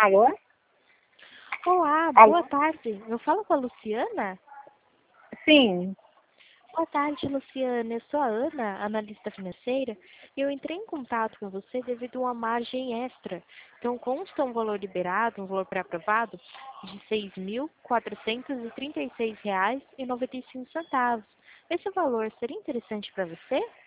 Alô? Olá, Alô? boa tarde. Eu falo com a Luciana? Sim. Boa tarde, Luciana. Eu sou a Ana, analista financeira, e eu entrei em contato com você devido a uma margem extra. Então, consta um valor liberado, um valor pré-aprovado, de R$ 6.436,95. Esse valor seria interessante para você?